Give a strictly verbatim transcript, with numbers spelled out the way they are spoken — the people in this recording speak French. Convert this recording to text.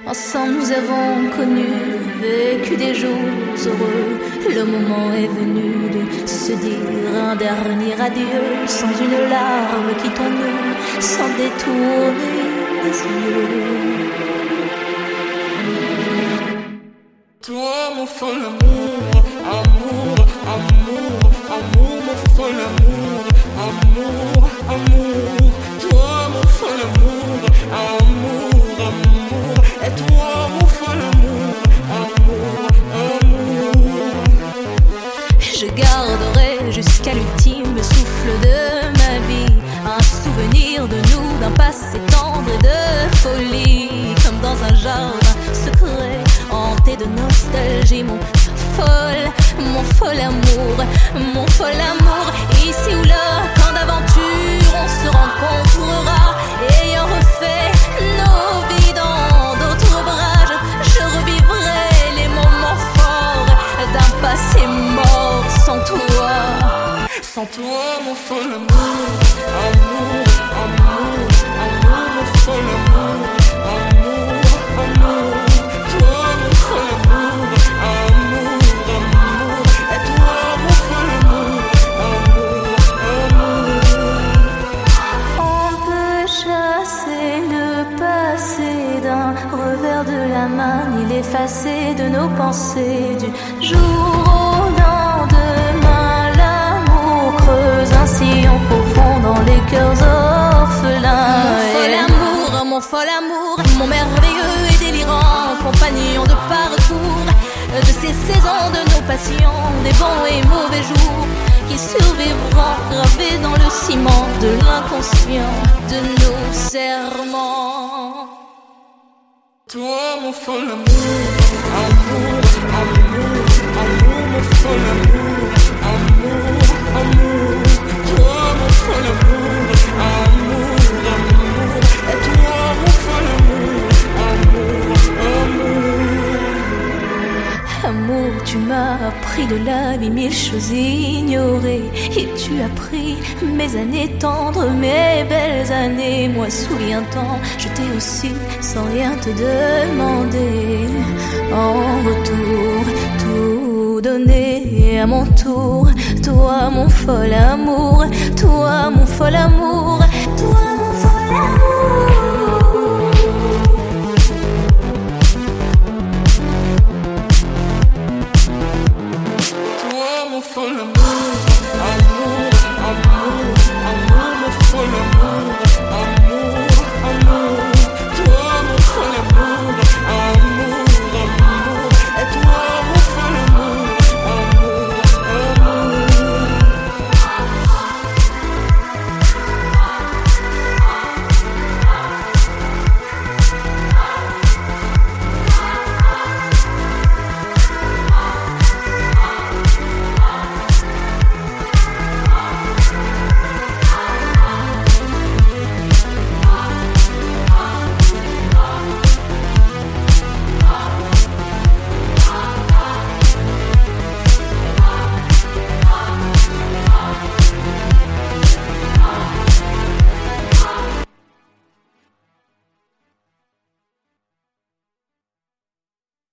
Ensemble nous avons connu, vécu des jours heureux. Le moment est venu de se dire un dernier adieu, sans une larme quittons-nous, sans détourner les yeux. Toi mon fol amour, amour, amour, amour, mon fol amour, amour, amour. Toi mon fol amour, amour, amour. Et toi mon fol amour, amour, amour. Je garderai jusqu'à l'ultime souffle de ma vie un souvenir de nous, d'un passé tendre et de folie, comme dans un jardin secret hanté de nostalgie. Mon fol, mon fol amour, mon fol amour. Ici ou là, quand d'aventure on se rencontrera, ayant refait nos vies dans d'autres bras, je, je revivrai les moments forts d'un passé mort sans toi. Sans toi mon fol amour, amour, amour, amour, mon fol amour, amour, amour. Toi mon fol amour, amour, amour. Et toi mon fol amour, amour, amour. On peut chasser le passé d'un revers de la main, ni l'effacer de nos pensées. Du jour au lendemain, l'amour creuse un sillon profond dans les cœurs orphelins. Mon fol amour, mon fol amour, mon merveilleux et délirant compagnon de parcours, de ces saisons, de nos passions, des bons et mauvais jours qui survivront gravés dans le ciment de l'inconscient de nos serments. Toi mon fol amour, amour, amour, amour, mon fol amour, amour, amour. Toi mon fol amour, amour, amour. Et toi mon fol amour, amour, amour. Amour, tu m'as appris de la vie mille choses ignorées, et tu as pris mes années tendres, mes belles années. Moi, souviens-t'en, je t'ai aussi, sans rien te demander, en retour, tout donné à mon tour. Toi, mon fol amour, toi, mon fol amour, toi.